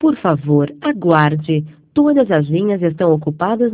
Por favor, aguarde. Todas as linhas estão ocupadas